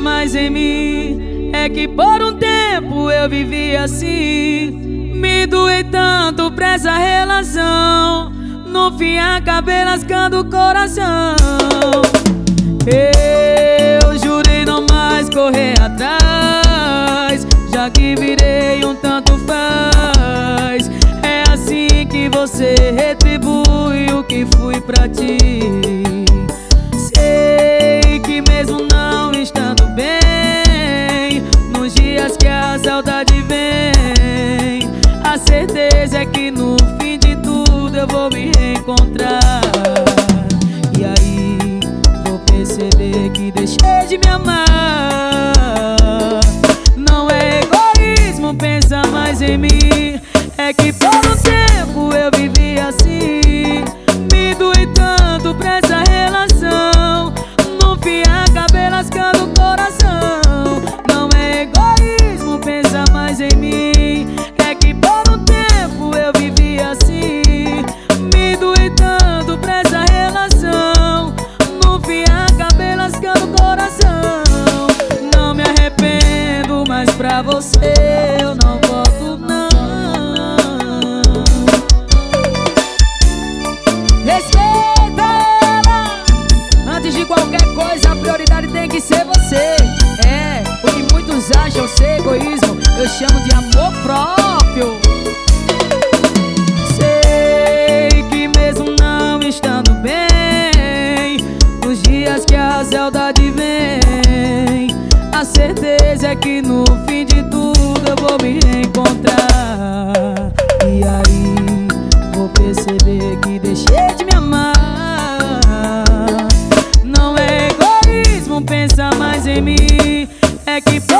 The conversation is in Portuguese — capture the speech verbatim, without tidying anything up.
mais em mim. É que por um tempo eu vivi assim, me doei tanto pra essa relação, no fim acabei lascando o coração. Eu jurei não mais correr atrás, já que virei um tanto faz. É assim que você retribui o que fui pra ti. Sei que mesmo não estando bem, nos dias que a saudade vem, a certeza é que no fim de tudo eu vou me reencontrar. E aí vou perceber que deixei de me amar. Não é egoísmo pensar mais em mim, é que por um tempo eu vivi assim, me doei tanto pra essa relação, no fim acabei lascando o coração. Não é egoísmo pensar mais em mim, é que por um tempo eu vivi assim, me doei tanto pra essa relação, no fim acabei lascando o coração. Não me arrependo, mas pra você eu não volto não. Respeita ela! Antes de qualquer coisa a prioridade tem que ser você. É, o que muitos acham ser egoísmo, eu chamo de amor próprio. Sei que mesmo não estando bem, nos dias que a saudade vem, a certeza é que no fim de tudo eu vou me reencontrar. E aí vou perceber que deixei de me amar. Não é egoísmo pensar mais em mim, é que